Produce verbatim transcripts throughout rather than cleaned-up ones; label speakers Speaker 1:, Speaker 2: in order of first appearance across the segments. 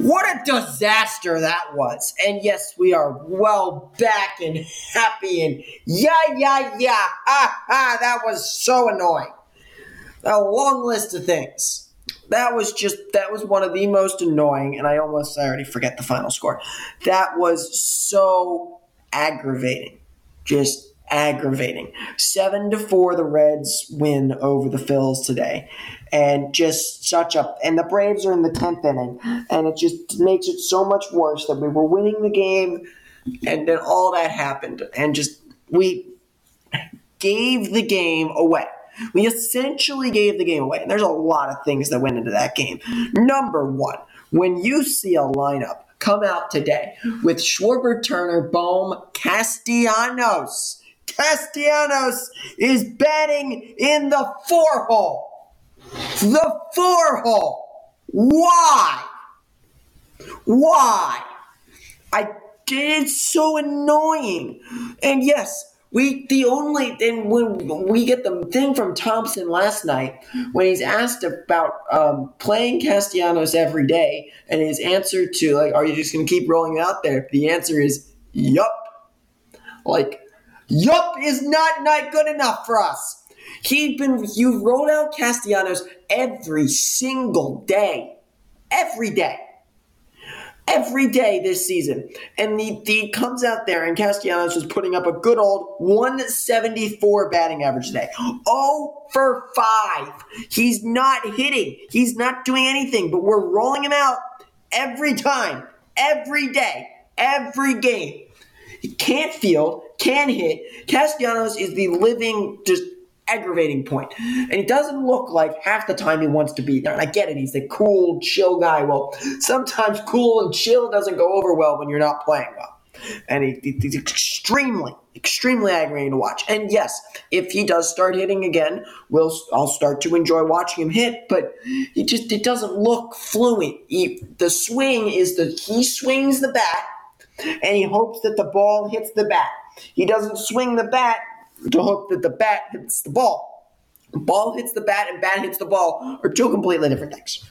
Speaker 1: What a disaster that was. And yes, we are well back and happy and yeah, yeah, yeah. Ah, ah, that was so annoying. A long list of things. That was just, that was one of the most annoying, and I almost, I already forget the final score. That was so aggravating. Just aggravating. Seven to four, the Reds win over the Phils today. And just such a, and the Braves are in the tenth inning, and it just makes it so much worse that we were winning the game, and then all that happened, and just, we gave the game away. We essentially gave the game away, and there's a lot of things that went into that game. Number one, when you see a lineup come out today with Schwarber, Turner, Bohm, Castellanos, Castellanos is batting in the four hole. The four hole. Why? Why? I it's so annoying. And yes, we the only and when we get the thing from Thompson last night when he's asked about um, playing Castellanos every day, and his answer to like, are you just going to keep rolling it out there? The answer is yup. Like, yup is not not good enough for us. He'd been, you've rolled out Castellanos every single day. Every day. Every day this season. And he, he comes out there and Castellanos was putting up a good old one seventy-four batting average today. oh for five. He's not hitting. He's not doing anything, but we're rolling him out every time. Every day. Every game. He can't field, can't hit. Castellanos is the living, just aggravating point. And he doesn't look like half the time he wants to be there. And I get it. He's the cool, chill guy. Well, sometimes cool and chill doesn't go over well when you're not playing well. And he, he's extremely, extremely aggravating to watch. And yes, if he does start hitting again, we'll I'll start to enjoy watching him hit. But he just it doesn't look fluent. He, the swing is the he swings the bat, and he hopes that the ball hits the bat. He doesn't swing the bat to hope that the bat hits the ball. Ball hits the bat and bat hits the ball are two completely different things.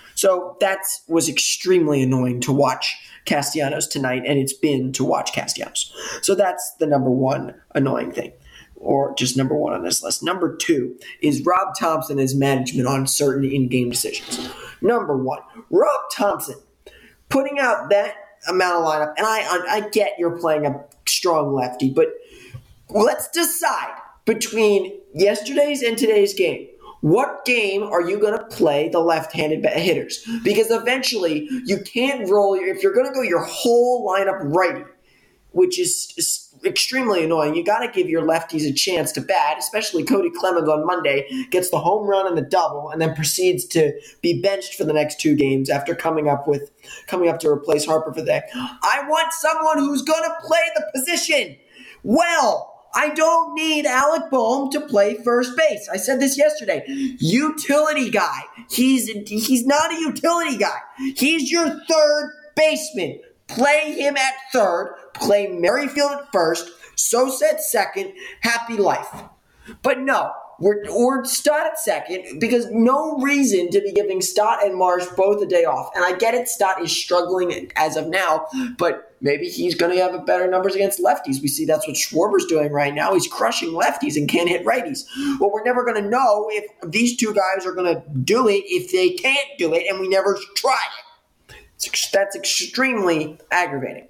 Speaker 1: So that was extremely annoying to watch Castellanos tonight, and it's been to watch Castellanos. So that's the number one annoying thing, or just number one on this list. Number two is Rob Thompson and his management on certain in-game decisions. Number one, Rob Thompson putting out that amount of lineup, and I, I, I get you're playing a strong lefty, but let's decide between yesterday's and today's game. What game are you going to play the left-handed hitters? Because eventually you can't roll, your, if you're going to go your whole lineup righty, which is, is extremely annoying, you got to give your lefties a chance to bat, especially Cody Clemens on Monday gets the home run and the double and then proceeds to be benched for the next two games after coming up with coming up to replace Harper for the day. I want someone who's going to play the position well. I don't need Alec Bohm to play first base. I said this yesterday. Utility guy. He's he's not a utility guy. He's your third baseman. Play him at third. Play Merrifield at first. Sosa at second. Happy life. But no, we're or Stott at second, because no reason to be giving Stott and Marsh both a day off. And I get it, Stott is struggling as of now, but maybe he's going to have a better numbers against lefties. We see that's what Schwarber's doing right now. He's crushing lefties and can't hit righties. Well, we're never going to know if these two guys are going to do it if they can't do it, and we never try it. It's, that's extremely aggravating.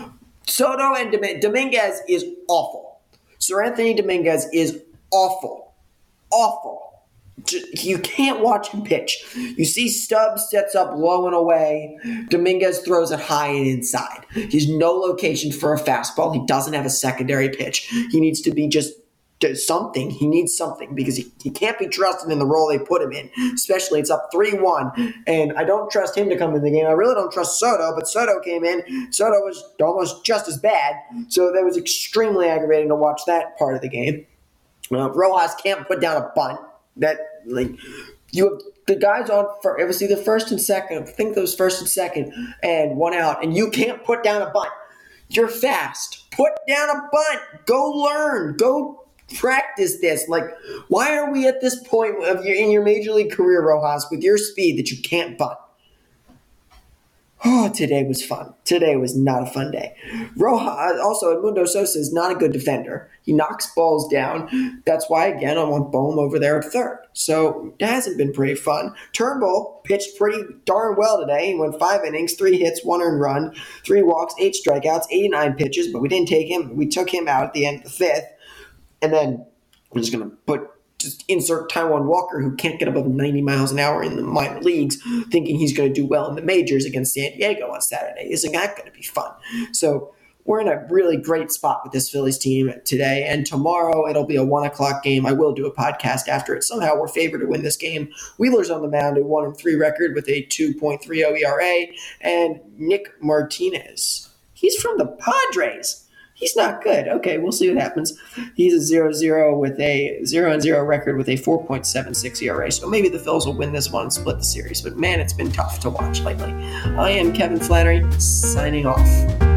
Speaker 1: Soto and Dominguez is awful. Sir Anthony Dominguez is awful. Awful. You can't watch him pitch. You see Stubbs sets up low and away. Dominguez throws it high and inside. He's no location for a fastball. He doesn't have a secondary pitch. He needs to be just something. He needs something because he, he can't be trusted in the role they put him in, especially it's up three one, and I don't trust him to come in the game. I really don't trust Soto, but Soto came in. Soto was almost just as bad, so that was extremely aggravating to watch that part of the game. Uh, Rojas can't put down a bunt. That like you have the guys on for it was either first and second. I think those first and second, and one out, and you can't put down a bunt. You're fast. Put down a bunt. Go learn. Go practice this. Like, why are we at this point of your in your major league career, Rojas, with your speed that you can't bunt? Oh, today was fun. Today was not a fun day. Roja, also, Edmundo Sosa is not a good defender. He knocks balls down. That's why, again, I want Bohm over there at third. So it hasn't been pretty fun. Turnbull pitched pretty darn well today. He went five innings, three hits, one earned run, three walks, eight strikeouts, eighty-nine pitches, but we didn't take him. We took him out at the end of the fifth. And then we're just going to put just insert Taijuan Walker, who can't get above ninety miles an hour in the minor leagues, thinking he's going to do well in the majors against San Diego on Saturday. Isn't that going to be fun? So we're in a really great spot with this Phillies team today. And tomorrow it'll be a one o'clock game. I will do a podcast after it. Somehow we're favored to win this game. Wheeler's on the mound, a one and three record with a two point three oh E R A. And Nick Martinez, he's from the Padres. He's not good. Okay, we'll see what happens. He's a zero zero with a zero and zero record with a four point seven six E R A. So maybe the Phils will win this one and split the series. But man, it's been tough to watch lately. I am Kevin Flannery, signing off.